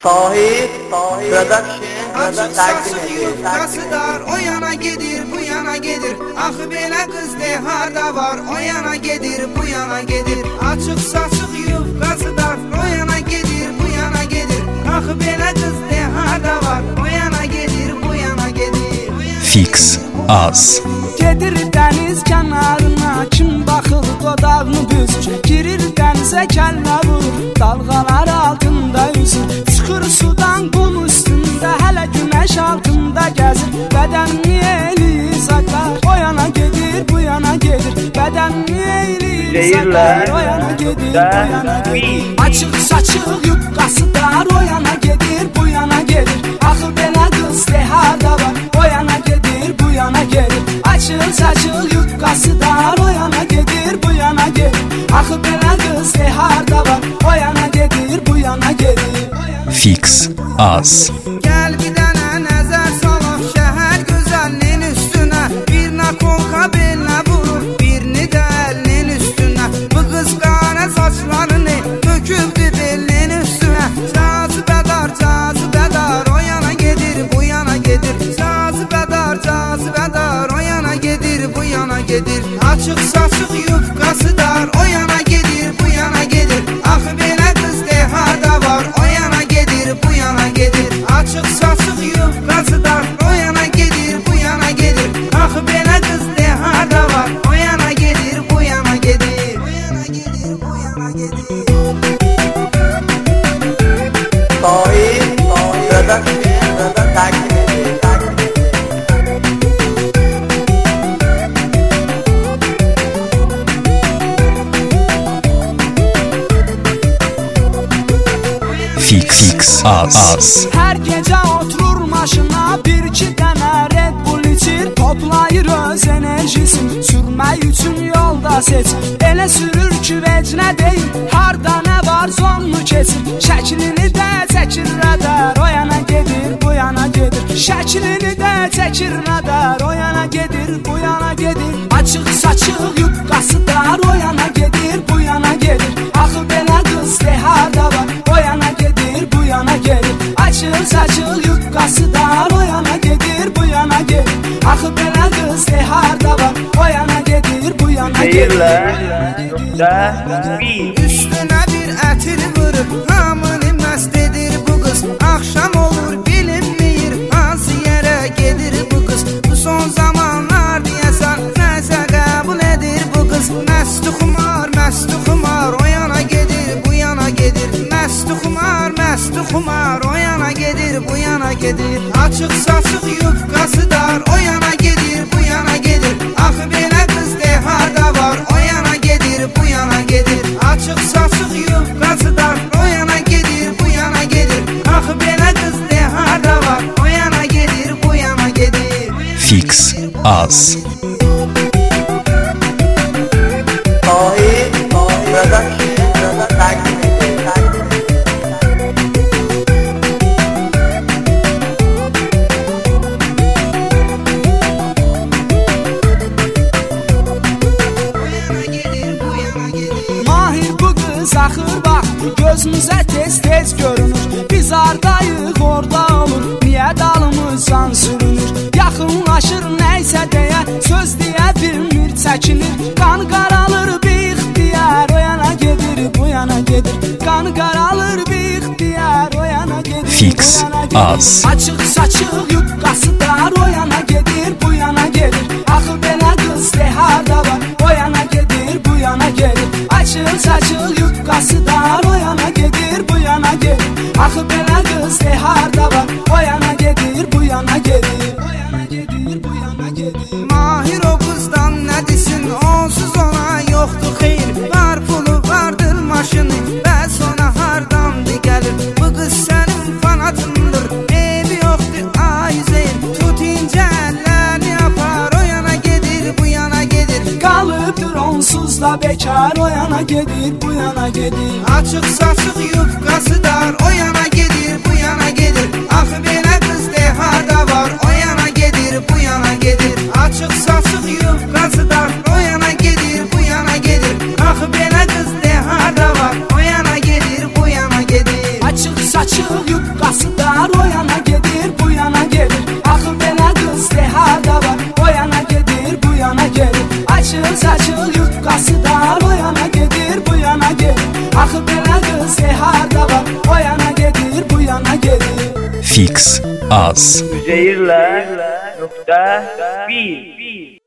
Tahir Production təqdim edir. Kasıdar, o yana gedir, bu yana gedir. Axı belə qız de harda var, o yana gedir, bu yana gedir. Açıq saçıq yufkasıdar, o yana gedir, bu yana gedir. Axı belə qız de harda var, o yana gedir, bu yana gedir. Fix az. Gedir dəniz kənarına, kim baxır dodağını büzür. Girir dənizə kəllə vurur, dalğalar altında üzür. Çıxır sudan qum üstündə, hələ günəş altında gəzir. Bədənini eyləyir saklar, o yana gedir, bu yana gedir. Bədənini eyləyir saklar, o yana gedir, bu yana gedir. Açıq saçıq yufqası dar, o yana gedir, bu yana gedir. Axı belə qız de harda var, o yana gedir, bu yana gedir. Açıq saçıq yufqası dar, o yana gedir, bu yana gedir. Axı belə qız de harda var, o yana gedir, bu yana gedir. Fix az. Gel bir dənə nəzər salaq şəhər gözəlliyin üstünə. Bir nakolka belinə vurur, birini də əlinin üstünə. Bu qız qara saçlarını tökübdü belinin üstünə. Cazibədar, o yana gedir, bu yana gedir. Cazibədar, o yana gedir, bu yana gedir. Açıq saçıq yufqası dar, o yana gedir, bu yana gedir. Axı belə qız de harda var, o yana gedir, bu yana gedir. Açıq saçıq yufqası dar, o yana gedir, bu yana gedir. Axı belə qız de harda var, o yana gedir, bu yana gedir. Bu yana gedir, bu yana gedir. Tahir Production təqdim edir. Fix az. Hər gecə oturur maşına, bir iki dənə Red Bull içir. Toplayır öz enerjisini, sürmək üçün yolda seçir. Elə sürür ki vecinə deyil, harda nə var zonunu keçir. Şəklini də çəkir rədər, o yana gedir, bu yana gedir. Şəklini də çəkir rədər, o yana gedir, bu yana gedir. Açıq saçıq yufqası dar, o yana gedir, bu yana gedir. Axı belə qız de harda var, o yana gedir, bu yana gedir. Açıq saçıq yufqası dar, o yana gedir, bu yana gedir. Axı belə qız de harda var, o yana gedir, bu yana gedir. Üstünə bir ətir vurur, hamını məst edir bu qız. Axşam olur bilinmir, hansı yerə gedir bu qız. Bu son zamanlar deyəsən, nəsə qəbul edir bu qız. Məstu xumar, o yana gedir, bu yana gedir. Məstu xumar, o yana gedir, bu yana gedir. Açıq saçıq yufqası dar, o yana gedir, bu yana gedir. Axı belə qız de harda var, o yana gedir, bu yana gedir. Açıq saçıq yufqası dar, o yana gedir, bu yana gedir. Axı belə qız de harda var, o yana gedir, bu yana gedir. Fix az. Tahir Production təqdim edir. Mahir bu qız axır bax, gözümüzə tez-tez görünür. Biz ardayıq, orada olur, niyə dalımızdan sürünür. Yaxınlaşır nəysə deyə, söz deyə bilmir, çəkinir. Qan qaralır bir ixtiyar, o yana gedir, bu yana gedir. Qan qaralır bir ixtiyar, o yana gedir, Fix bu yana gedir. az. Açıq saçıq yufqası dar, o yana gedir, bu yana gedir. Axı belə qız de harda var, o yana gedir, bu yana gedir. Açıq saçıq yufqası dar, o yana gedir, bu yana gedir. Axı belə qız de harda var, o yana gedir, bu yana gedir. O yana gedir, bu yana gedir. Mahir o qızdan nə desin, onsuz ona yoxdur xeyir. Var pulu, vardır maşını, bəs ona hardandı gəlir. Bu qız sənin fanatındır, evi yoxdur ay Hüseyin. Tut incə əllərini apar, o yana gedir, bu yana gedir. Qalıbdır onsuz da bekar, o yana gedir, bu yana gedir. Açıq saçıq yufqası dar, o yana gedir, bu yana gedir. Axı belə qız de harda var, o yana gedir, bu yana gedir. Açıq saçıq yufqası dar, o yana gedir, bu yana gedir. Axı belə qız de harda var, o yana gedir, bu yana gedir. Açıq saçıq yubqası dar, o yana gedir, bu yana gedir. Axı belə qız dehada var, o yana gedir, bu yana gedir. Açıq saçıq yubqası dar, o yana gedir, bu yana gedir. Axı belə qız dehada var, o yana gedir, bu yana gedir. Fix Az. Üzeyirlə nöqtə 1